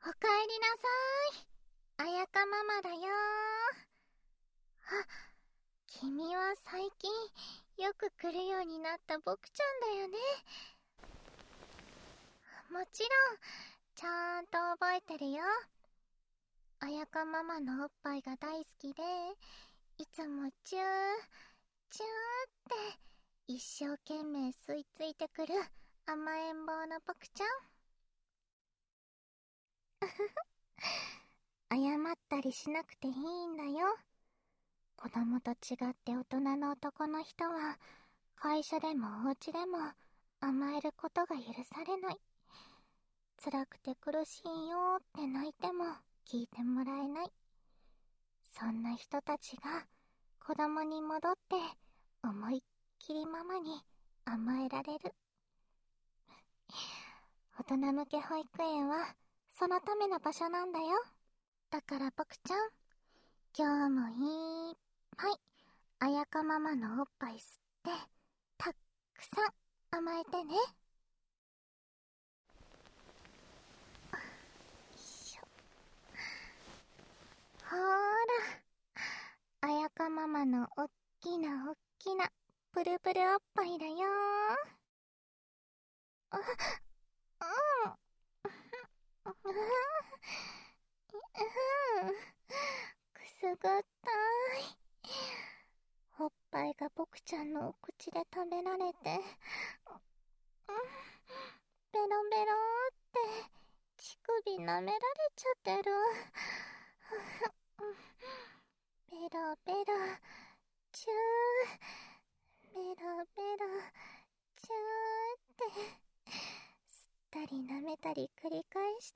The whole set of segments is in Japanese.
おかえりなさい。あやかママだよ。あ、君は最近よく来るようになった僕ちゃんだよね。もちろん、ちゃんと覚えてるよ。あやかママのおっぱいが大好きで、いつもチュー、チューって一生懸命吸い付いてくる甘えん坊の僕ちゃん。謝ったりしなくていいんだよ。子供と違って大人の男の人は会社でもお家でも甘えることが許されない。辛くて苦しいよって泣いても聞いてもらえない。そんな人たちが子供に戻って思いっきりママに甘えられる。大人向け保育園はそのための場所なんだよ。だから僕ちゃん、今日もいっぱいあやかママのおっぱい吸ってたっくさん甘えてね。よいしょ。ほーら、あやかママのおっきなおっきなプルプルおっぱいだよ。あ、うん、くすぐったい。おっぱいが僕ちゃんのお口で食べられて、ベロベロって乳首舐められちゃってる。ベロベロ、チュー、ベロベロ、チューって、吸ったり舐めたり繰り返して。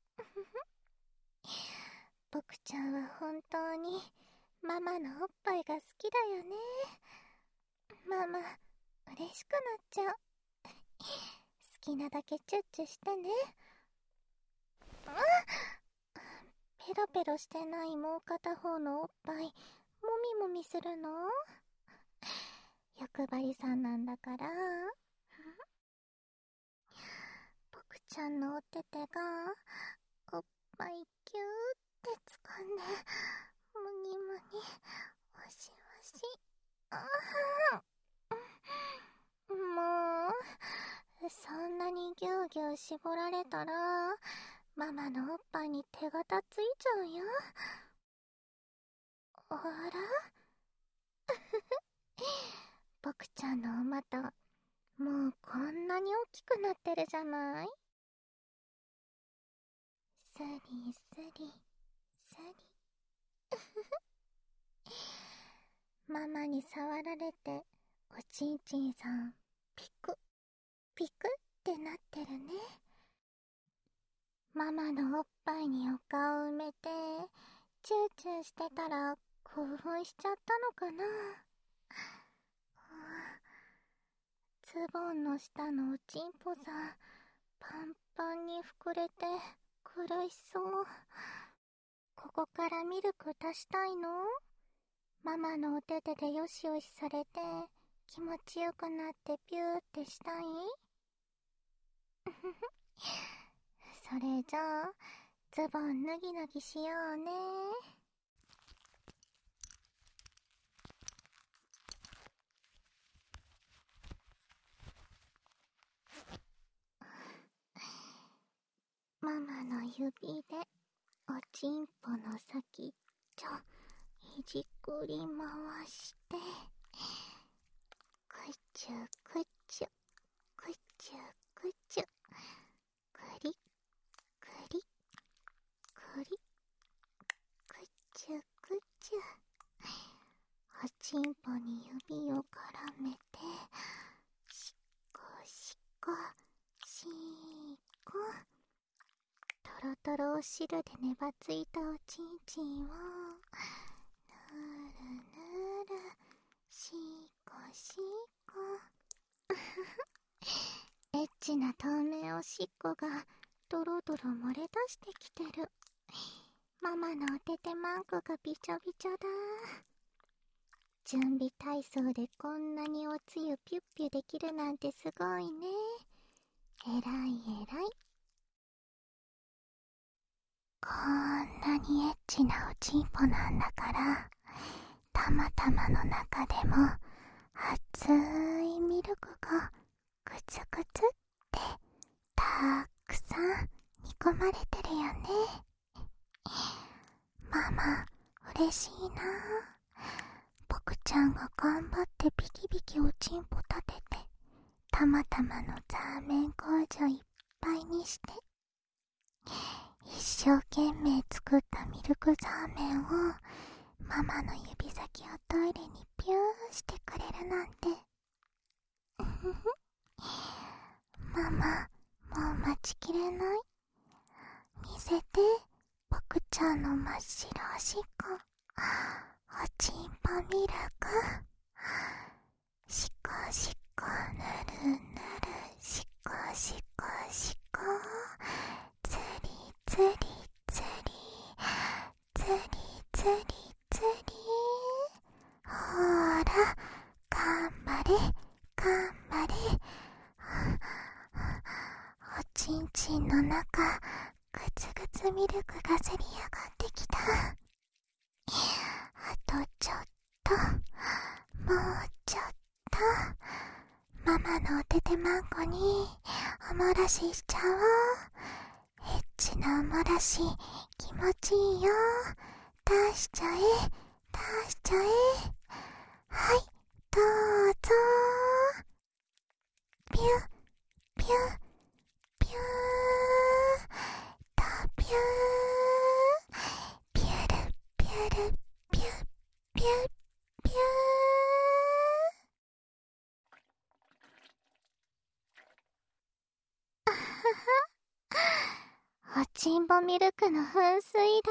僕ちゃんは本当にママのおっぱいが好きだよね。ママ、嬉しくなっちゃう。好きなだけチュッチュしてね。ペロペロしてないもう片方のおっぱい、もみもみするの？欲張りさんなんだから。僕ちゃんのお手手が、おっぱいキューって掴んで、むにむに、わしわし。ああ、もう、そんなにぎゅうぎゅう絞られたら、ママのおっぱいに手形ついちゃうよ。あら僕ちゃんのお股、もうこんなに大きくなってるじゃない？スリスリ、スリ。ママに触られて、おちんちんさん、ピク、ピクってなってるね。ママのおっぱいにお顔埋めて、チューチューしてたら興奮しちゃったのかな。ズボンの下のおちんぽさん、パンパンに膨れて苦しそう。ここからミルク足したいの？ママのお手手でよしよしされて気持ちよくなってピューってしたい？それじゃあズボン脱ぎ脱ぎしようね。ママの指でおちんぽの先っちょいじくり回して、くちゅくちゅ、くちゅくちゅ、くりくりくり、くちゅくちゅ。おちんぽに指を絡めて、しっこしっこ、しっこ。とろとろお汁でねばついたおちんちんを、ぬるぬる、しっこしっこ。エッチな透明おしっこがドロドロ漏れ出してきてる。ママのお手手マンコがびちょびちょだ。準備体操でこんなにおつゆピュッピュできるなんてすごいね。えらいえらい。 こんなにエッチなおちんぽなんだから、たまたまの中でも熱いミルクがグツグツってたくさん煮込まれてるよね。ママ嬉しいな。僕ちゃんが頑張ってビキビキおちんぽ立てて、たまたまのザーメン工場いっぱいにして、一生懸命作ったミルクザーメンをママの指先をトイレにピューしてくれるなんて。ママ、もう待ちきれない。見せて、僕ちゃんの真っ白おしっこ。おちんぽミルク。しこしこぬるぬる、しこしこしこ。つりつりつり、つりつりつり。ほーら、頑張れ頑張れ。おちんちんの中、ぐつぐつミルクがせり上がってきた。あとちょっと、もうちょっと。ママのお手手マンコにおもらししちゃおう。エッチなおもらし気持ちいいよ。出しちゃえ出しちゃえ。はい、どうぞ。ピュピュピューとピュー、ピュルピュルピュピュピュー。おちんぽミルクの噴水だ。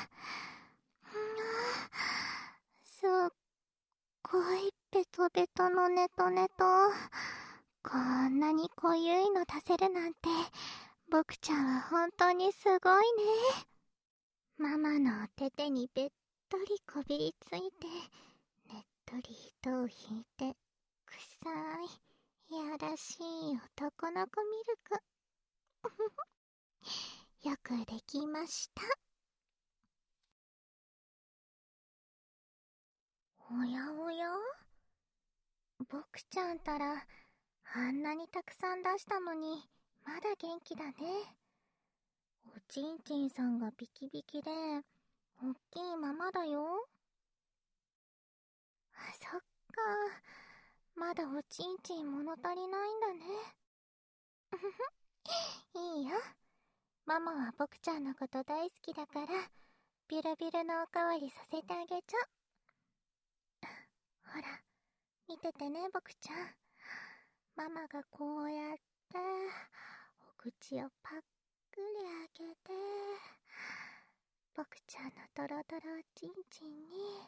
すっごいベトベトのネトネト。こんなに濃ゆいの出せるなんて、僕ちゃんは本当にすごいね。ママのお手手にべっとりこびりついて、ねっとり糸を引いて、臭い、やらしい男の子ミルク。よくできました。おやおや、僕ちゃんたらあんなにたくさん出したのにまだ元気だね。おちんちんさんがビキビキでおっきいままだよ。あ、そっか、まだおちんちん物足りないんだね。いいよ、ママは僕ちゃんのこと大好きだから、ビルビルのおかわりさせてあげちゃう。ほら、見ててね、僕ちゃん。ママがこうやってお口をパッくり開けて、僕ちゃんのドロドロおちんちんに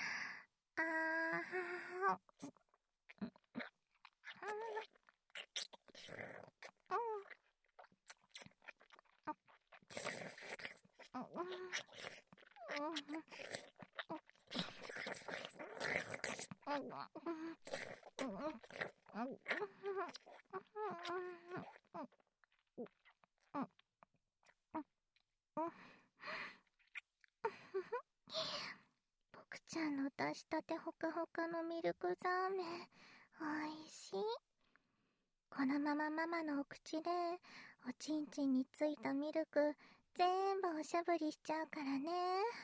僕ちゃんの出したてほかほかのミルクザーメン、おいしい。このままママのお口でおちんちんについたミルク全部おしゃぶりしちゃうからね。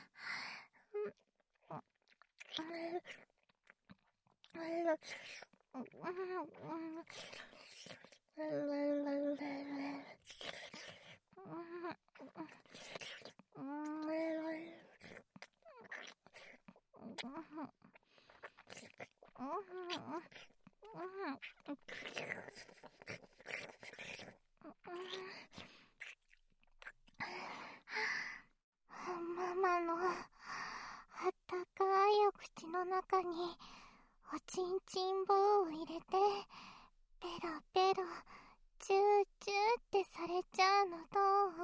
ママのあったかいお口の中におちんちん棒を入れて、ペロペロチューチューってされちゃうのど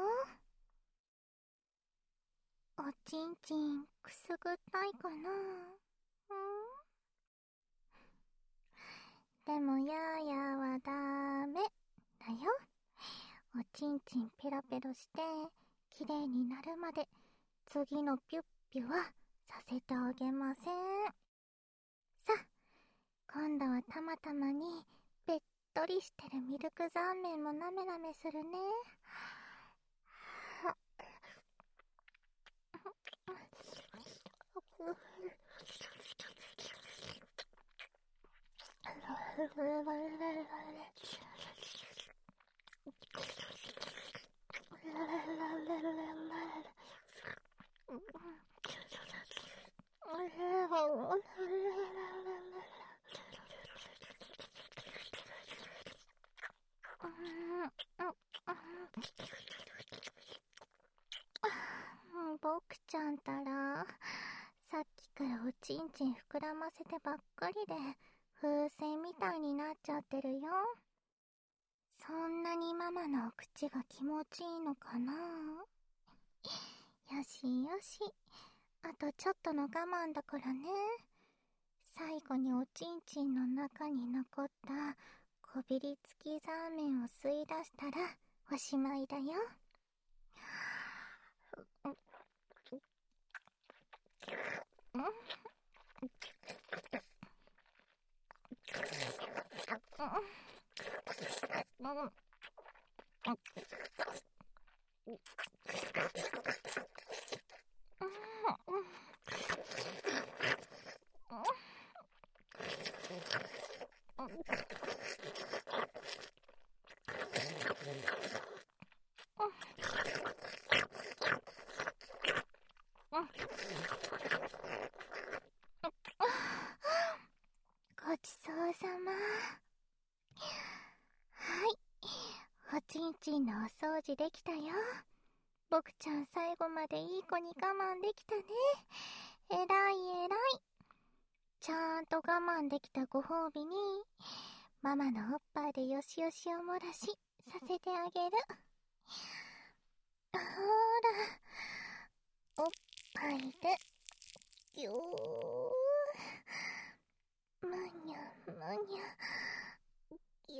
う？おちんちんくすぐったいかな？でもやーやーはダメだよ。おちんちんペロペロしてきれいになるまで次のピュッピュはさせてあげません。さあ、今度はたまたまにべっとりしてるミルクザーメンもなめなめするね。ボクちゃんたら、さっきからおちんちん膨らませてばっかりで風船みたいになっちゃってるよ。そんなにママのお口が気持ちいいのかな。よしよし、あとちょっとの我慢だからね。最後におちんちんの中に残ったこびりつきザーメンを吸い出したらおしまいだよ。ごちそうさま。はい、おちんちんのお掃除できたよ。ボクちゃん最後までいい子に我慢できたね。えらいえらい。ちゃんと我慢できたご褒美にママのおっぱいでよしよしを漏らしさせてあげる。ほーら、おっぱいでぎゅー、むにゃむにゃぎゅ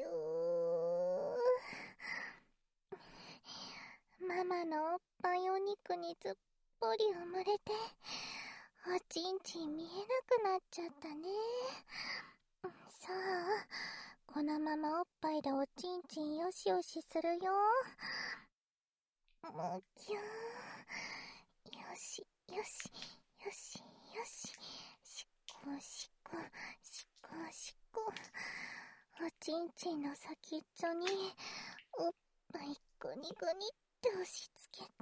ー。ママのおっぱいお肉にずっぽり埋もれておちんちん見えなくなっちゃったね。さあ、このままおっぱいでおちんちんよしよしするよ。もうぎゅー。よしよしよしよし。しこしこしこしこ。おちんちんの先っちょにおっぱいグニグニって押し付けて、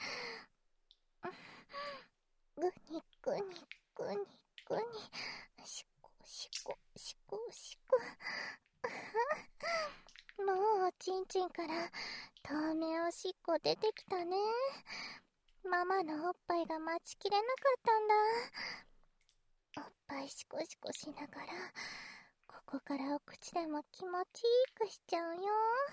グニグニグニグニ、しこしこしこしこ。もうおちんちんから透明おしっこ出てきたね。ママのおっぱいが待ちきれなかったんだ。おっぱいシコシコしながらここからお口でも気持ちいくしちゃうよ。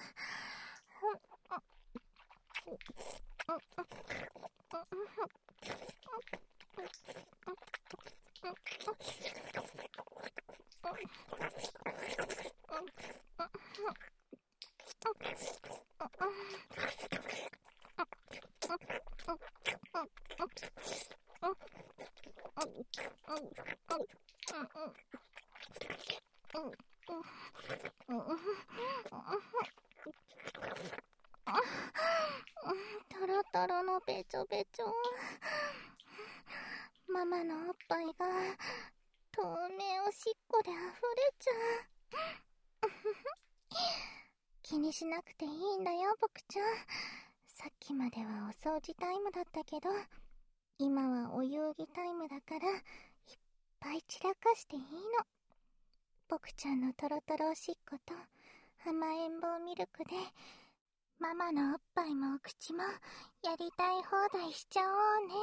トロトロのべちょべちょ。ママのおっぱいが透明おしっこであふれちゃう。気にしなくていいんだよ、ボクちゃん。さっきまではお掃除タイムだったけど、今はお遊戯タイムだからいっぱい散らかしていいの。ボクちゃんのトロトロおしっこと甘えん坊ミルクでママのおっぱいもお口もやりたい放題しちゃおうね。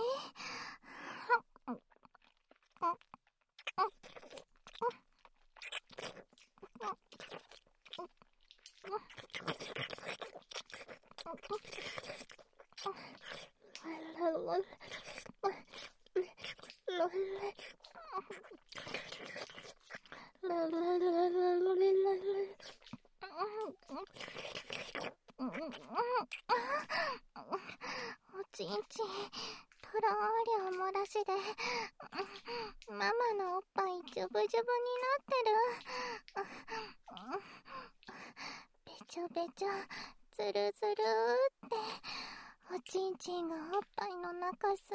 おちんちん、とろーりを漏らしで、ママのおっぱいジュブジュブになってる。べちょべちょ、つるつるって、おちんちんがおっぱいの中滑って、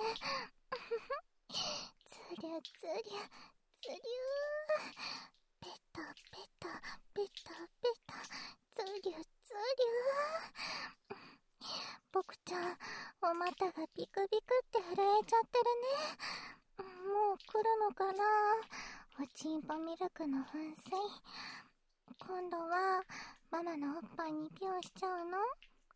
つりゅつりゅ、つりゅー。ペタペタ、ペタペタ、つりゅつりゅー。僕ちゃん、お股がビクビクって震えちゃってるね。もう来るのかな、おちんぽミルクの噴水。今度はママのおっぱいにピョンしちゃうの？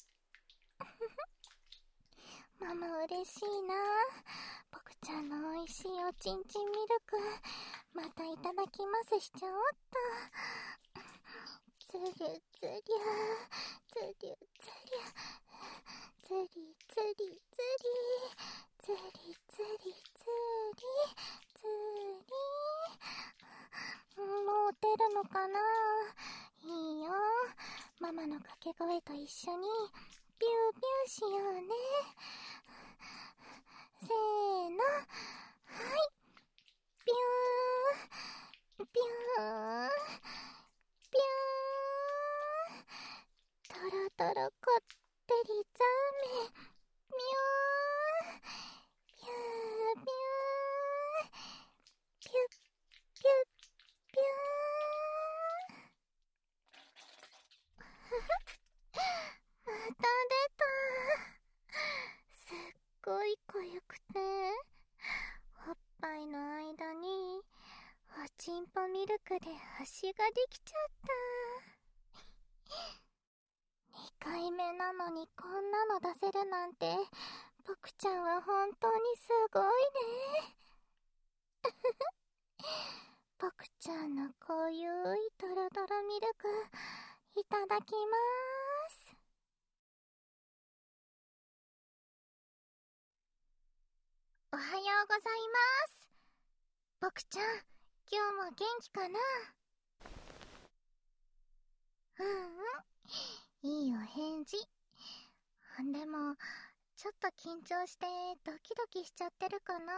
ママ嬉しいな。僕ちゃんの美味しいおちんちんミルク、またいただきますしちゃおっと。つりゅつりゅ、つりゅつりゅ、つりつりつり、つりつりつり、つり。もう出るのかな。いいよ、ママの掛け声と一緒にピューピューしようね。せーの、はい、ピュー、ピュー、ピュー。トロトロこってりザーメン、ピュー、ピュー、ピュー、ピュッ、ピュッ、ピュー。また出た。すっごい濃ゆくて、おっぱいの間におちんぽミルクで端ができちゃった。2回目なのにこんなの出せるなんて、僕ちゃんは本当にすごいね。僕ちゃんのこういうドロドロミルク、いただきまーす。おはようございます。僕ちゃん、今日も元気かな？いいお返事。でも、ちょっと緊張してドキドキしちゃってるかな？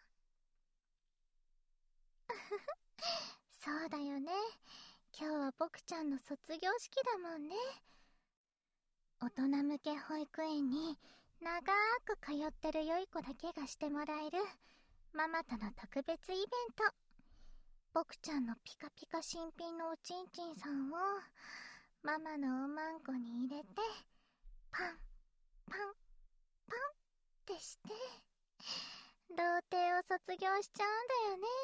そうだよね。今日は僕ちゃんの卒業式だもんね。大人向け保育園に長く通ってる良い子だけがしてもらえるママとの特別イベント。僕ちゃんのピカピカ新品のおちんちんさんをママのおまんこに入れて、パンパンパンってして童貞を卒業しちゃうんだよね。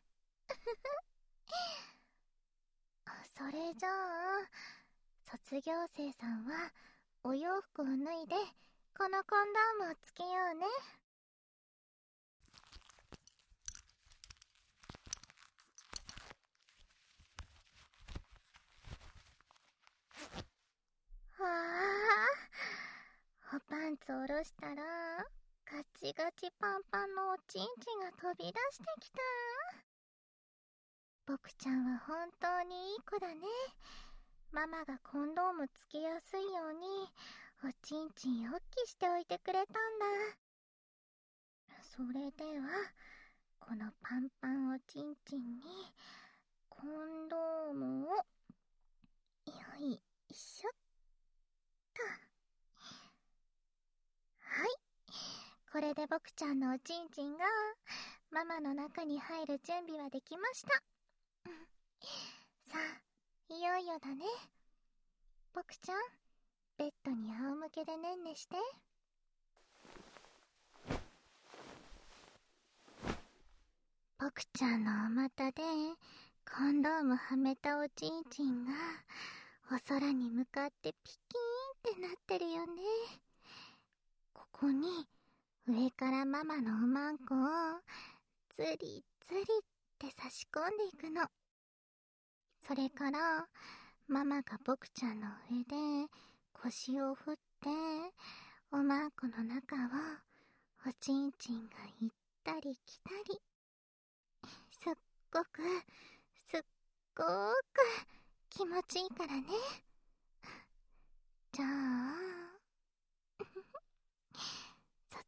それじゃあ卒業生さんはお洋服を脱いでこのコンドームをつけようね。はあ、おパンツ下ろしたらガチガチパンパンのおちんちんが飛び出してきた。僕ちゃんは本当にいい子だね。ママがコンドームつけやすいようにおちんちん大きしておいてくれたんだ。それではこのパンパンおちんちんにコンドームをよいしょっと。はい、これで僕ちゃんのおちんちんがママの中に入る準備はできました。さあ、いよいよだね。僕ちゃん、ベッドに仰向けでねんねして。僕ちゃんのお股でコンドームはめたおちんちんがお空に向かってピキーンってなってるよね。ここに上からママのおまんこをずりずりって差し込んでいくの。それからママが僕ちゃんの上で腰を振っておまんこの中をおちんちんが行ったり来たり、すっごくすっごーく気持ちいいからね。じゃあ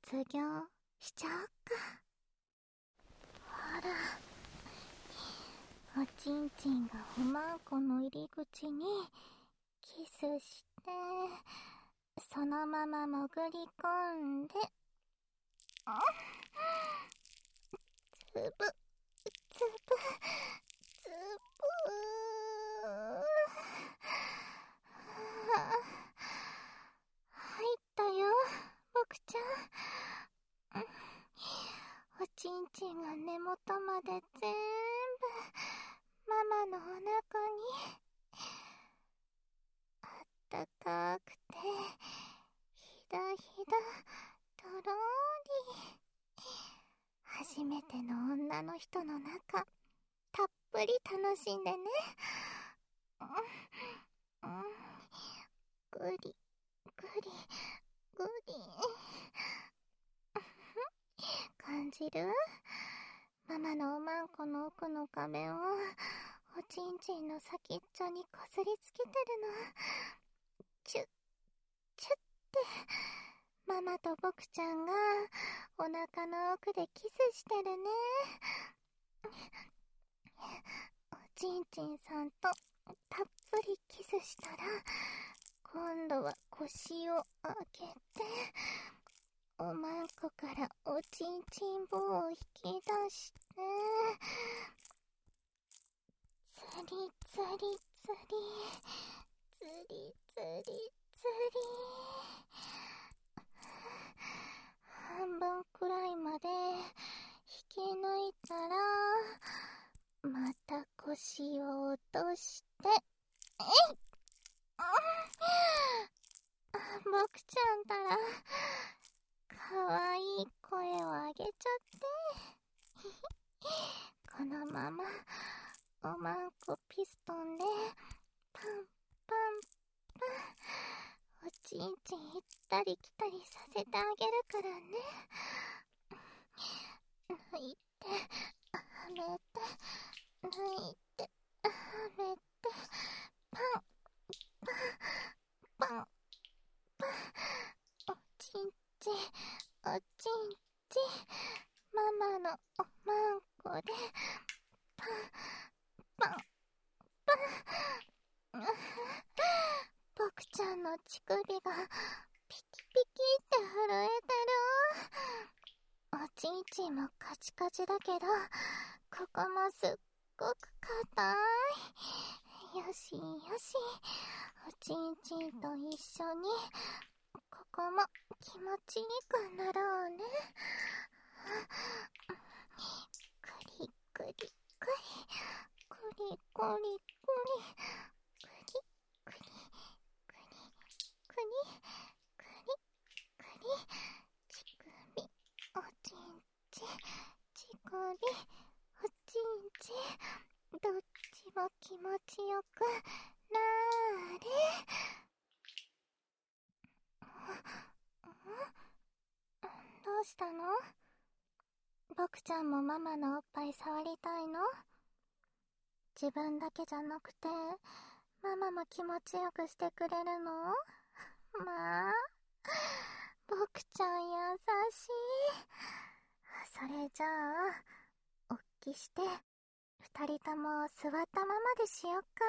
卒業しちゃおっか。ほら、おちんちんがおまんこの入り口にキスして、そのまま潜り込んで、つぶ、つぶ、つぶ入ったよ、僕ちゃん。おちんちんが根元まで全部ママのお腹にあったかくてひだひだとろーり。初めての女の人の中、たっぷり楽しんでね。ぐりぐりぐり感じる？ママのおまんこの奥の壁をおちんちんの先っちょにこすりつけてるの。チュッチュッってママと僕ちゃんがお腹の奥でキスしてるね。おちんちんさんとたっぷりキスしたら、今度は腰を上げておまんこからおちんちん棒を引き出して、つりつりつりつりつりつり、半分くらいまで引き抜いたら、また腰を落として、僕ちゃんたらかわいい声を上げちゃってこのままおまんこピストンでパンパンパンおちんちん行ったり来たりさせてあげるからね。抜いてはめて抜いてはめてパンパンパンパン、おちんちんおちんちん、ママのおまんこでパンパンパン僕ちゃんの乳首がピキピキって震えてる。おちんちんもカチカチだけど、ここもすっごく硬い。よしよし、おちんちんと一緒にここも気持ちいいくなろうね。くりくりくりくりくりくりくりくりくりくりくりくり、乳首おちんち乳首おちんち、どっちも気持ちよくなーれ。どうしたの？僕ちゃんもママのおっぱい触りたいの？自分だけじゃなくてママも気持ちよくしてくれるの？まあ、僕ちゃん優しい。それじゃあおっきして二人とも座ったままでしよっか。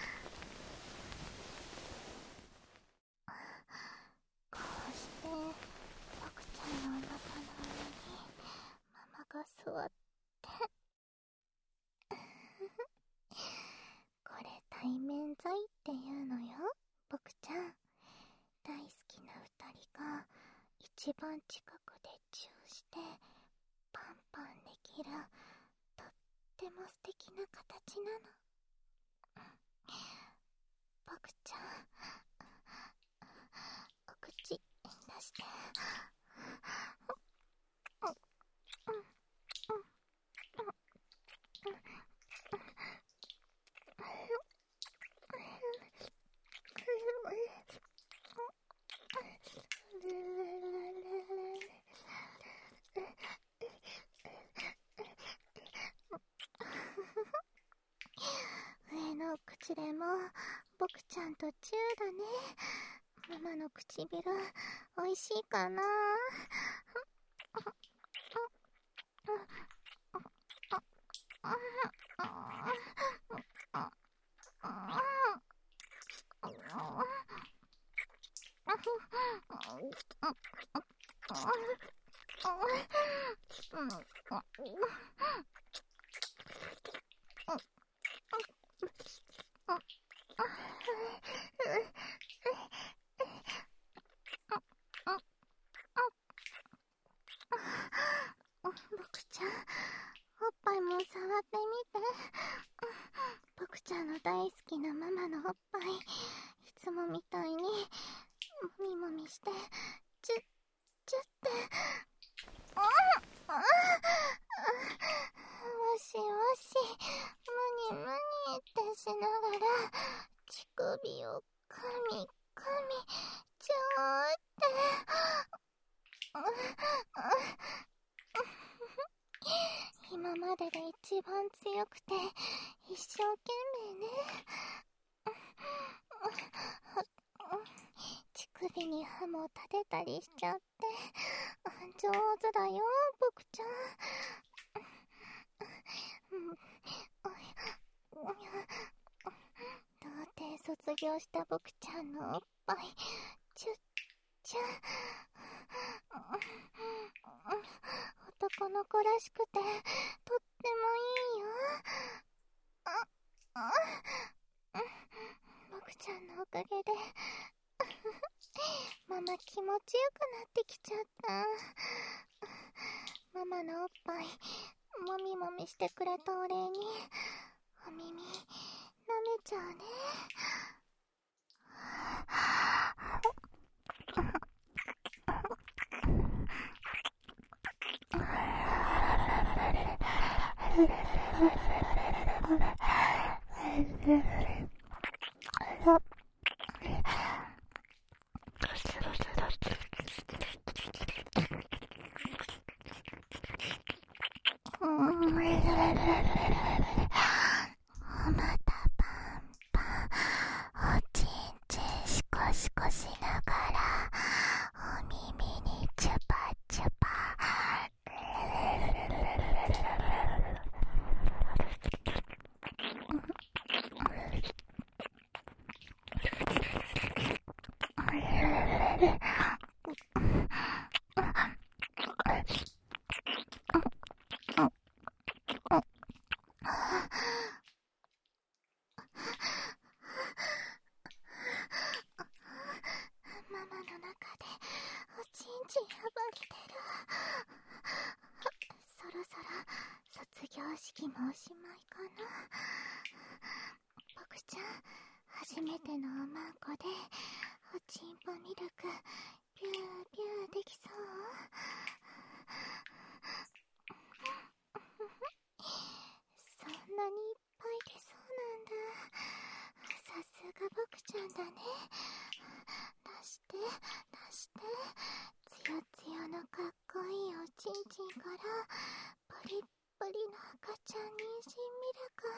こうして僕ちゃんのお腹の上にママが座ってこれ対面罪っていうのよ、僕ちゃん。大好きな二人が一番近くでチューしてパンパンできる、とっても素敵な形なの。僕ちゃん、お口出して。上の口でも僕ちゃんとチューだね。ママの唇美味しいかな。僕ちゃん、おっぱいも触ってみて。僕ちゃんの大好きなママのおっぱい、いつもみたいにもみもみして、チュッチュッて。わしわし、むにむにってしながら、乳首をかみかみ、ちょーって。今までで一番強くて一生懸命ね。乳首に歯も立てたりしちゃって上手だよ、僕ちゃん。童貞卒業した僕ちゃんのおっぱいチュッチュッ。男の子らしくてとってもいいよ。僕ちゃんのおかげでママ気持ちよくなってきちゃった。ママのおっぱいもみもみしてくれたお礼にお耳舐めちゃうね。おまたパンパン、おちんちんシコシコしながらお耳にチュパチュパ。ママの中でおちんちん暴れてる。そろそろ卒業式もおしまいかな。僕ちゃん、初めてのおまんこでおちんぽミルクビュービューできそう？そんなにいっぱい出そうなんだ。さすが僕ちゃんだね。出して出して、つよつよのかっこいいおちんちんからプリップリの赤ちゃん妊娠ミルク。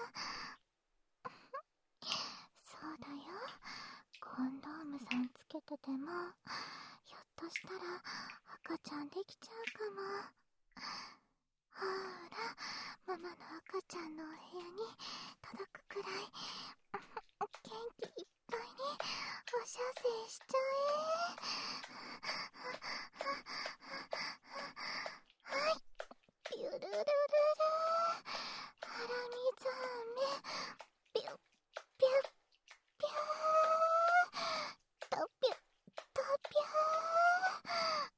そうだよ、コンドームさんつけててもひょっとしたら赤ちゃんできちゃうかも。ほーら、ママの赤ちゃんのお部屋に届くくらい元気いっぱいにおしゃせしちゃえ。はい、ピュルルルル、ハラミザメ、ピュッピュッピュー、とピュッとピュー。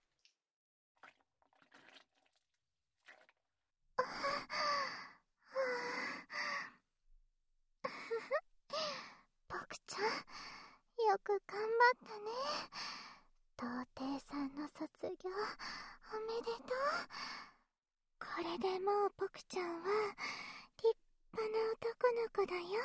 僕ちゃん、よく頑張ったね。童貞さんの卒業おめでとう。これでもう僕ちゃんは立派な男の子だよ。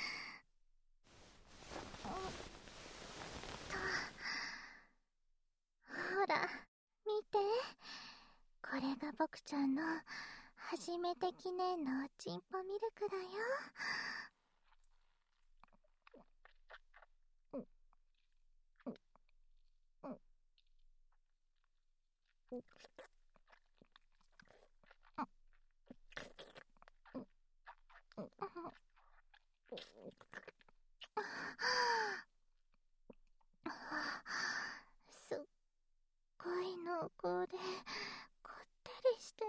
ほら見て、これが僕ちゃんの初めて記念のおちんぽミルクだよ。 すっごい濃厚でこってりしてる。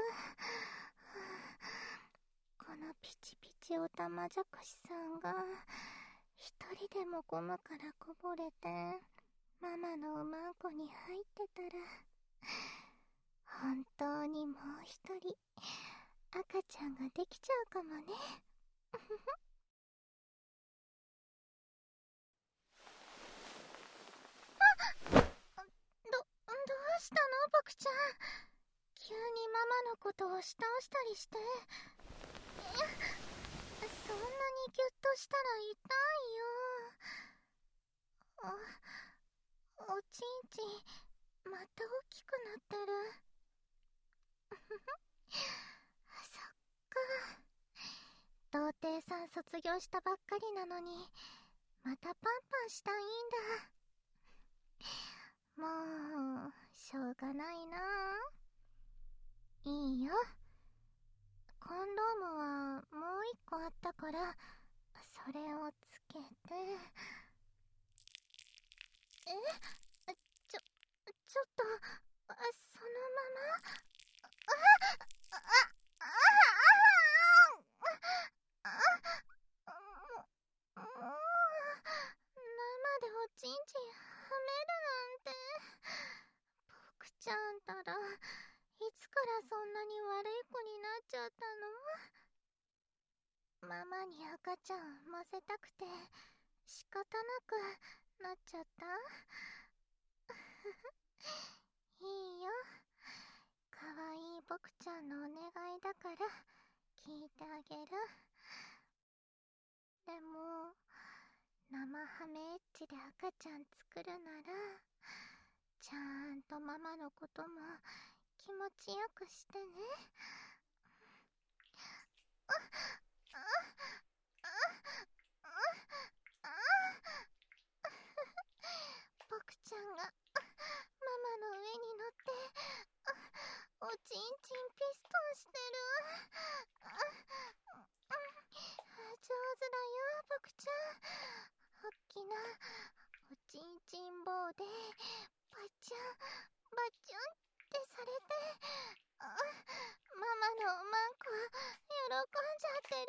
このピチピチおたまじゃくしさんが一人でもゴムからこぼれてママのおまんこに入ってたら、本当にもう一人赤ちゃんができちゃうかもね。どうしたのボクちゃん。急にママのことを押し倒したりして。そんなにギュッとしたら痛いよ。おちんちんまた大きくなってる。そっか。童貞さん卒業したばっかりなのにまたパンパンしたいんだ。もうしょうがないな。いいよ、コンドームはもう一個あったからそれをつけて。ちょっとそのまま。生でおちんちんはめるなんて。僕ちゃんたらいつからそんなに悪い子になっちゃったの？ママに赤ちゃん産ませたくて仕方なくなっちゃった？いいよ、かわいい僕ちゃんのお願いだから聞いてあげる。でも生ハメエッチで赤ちゃん作るならちゃんとママのことも気持ちよくしてね。僕ちゃんがママの上に乗っておちんちんピストンしてる。上手だよ僕ちゃん。おっきなおちんちん棒でバチュンバチュンってされて、ママのおまんこ喜んじゃってる。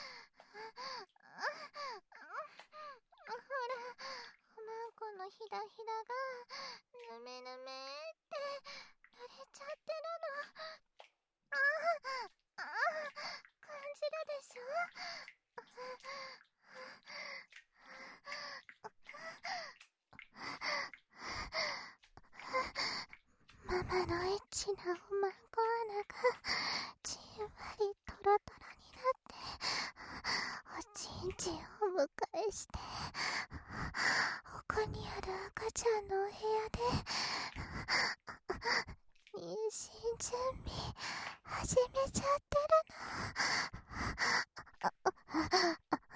ほら、おまんこのひだひだがぬめぬめって濡れちゃってるの。感じるでしょ。ママのエッチなおまんこ穴がじんわりトロトロになっておちんちんを迎えして、こにある赤ちゃんのお部屋で妊娠準備始めちゃってるの。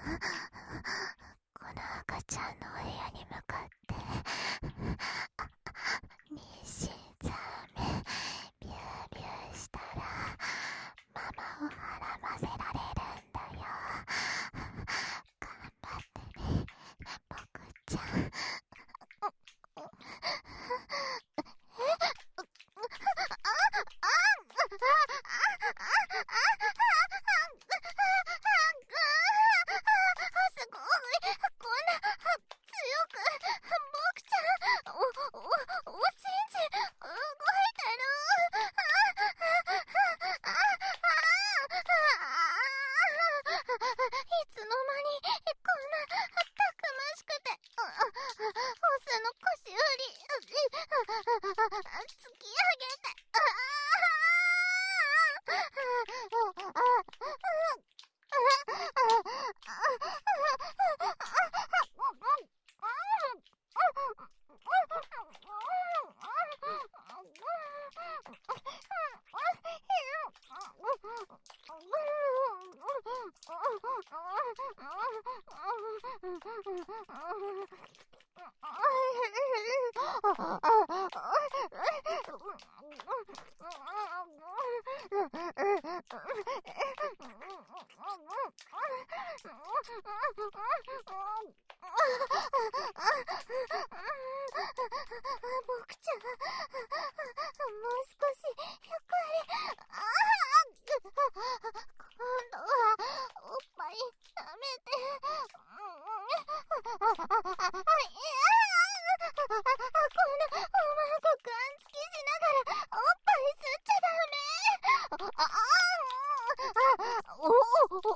この赤ちゃんのお部屋に向かって妊娠ザーメンビュービュー僕ちゃん、もう少しゆっくり。今度はおっぱい舐めて。今度おまんこくんつきしながらおっぱい吸っちゃダメ。おおおおおおお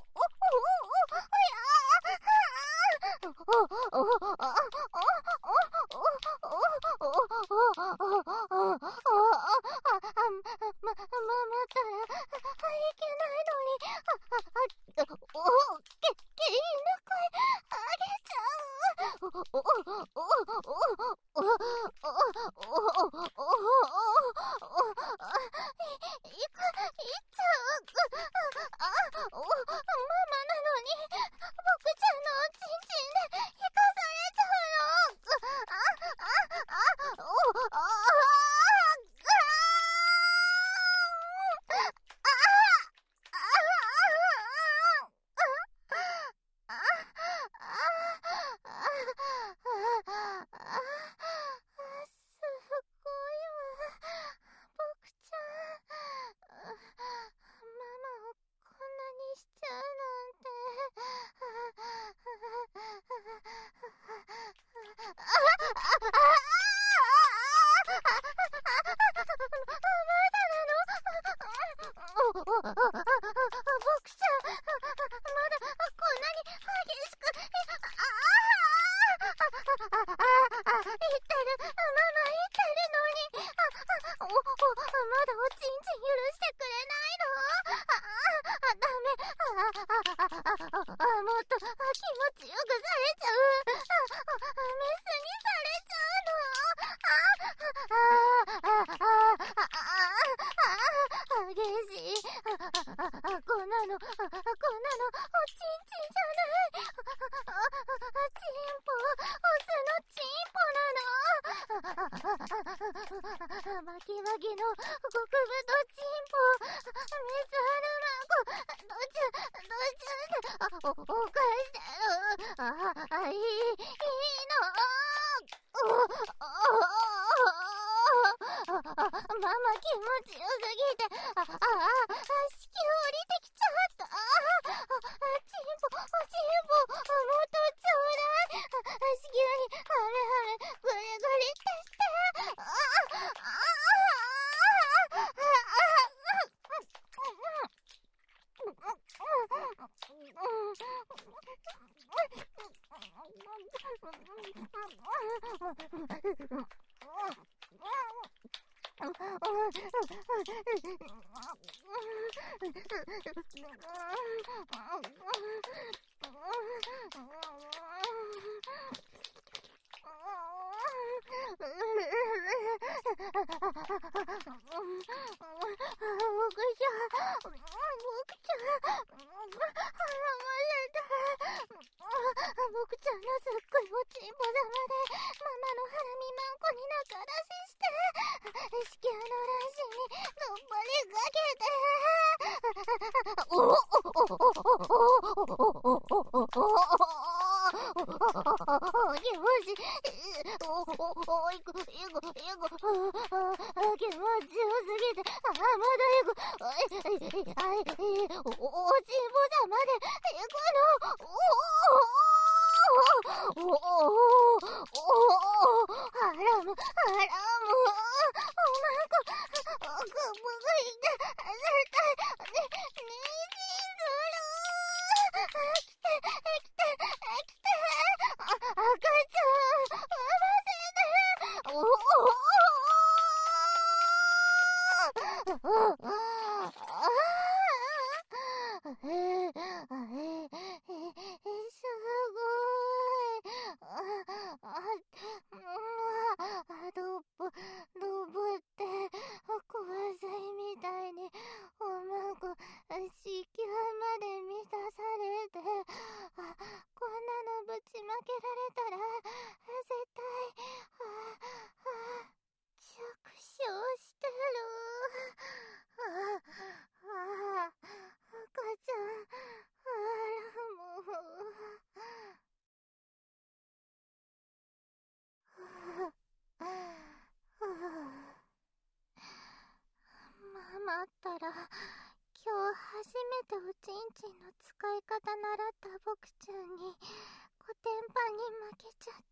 ておちんちんの使い方習ったボクちゃんにコテンパンに負けちゃった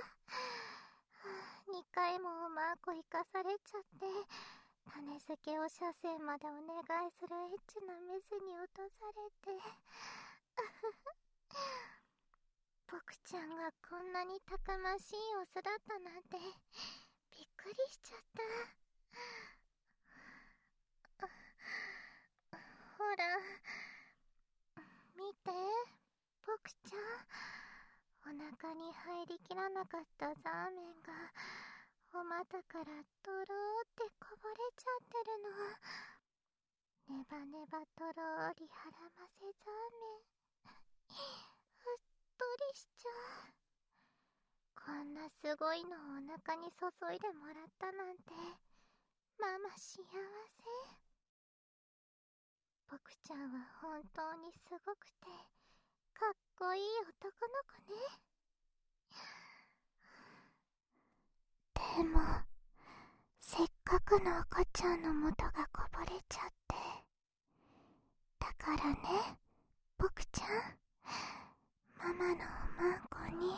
。2回もうまくいかされちゃって、種付けを射精までお願いするエッチなメスに落とされてボクちゃんがこんなにたくましいオスだったなんてびっくりしちゃった。ほら見て、ボクちゃん、お腹に入りきらなかったザーメンがお股からとろーってこぼれちゃってるの。ネバネバとろーりはらませザーメンうっとりしちゃう。こんなすごいのをお腹に注いでもらったなんてママ幸せ。ボクちゃんは本当にすごくてかっこいい男の子ね。でもせっかくの赤ちゃんの元がこぼれちゃって、だからね、ボクちゃん、ママのおまんこに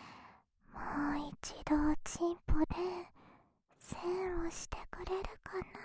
もう一度おちんぽで栓をしてくれるかな。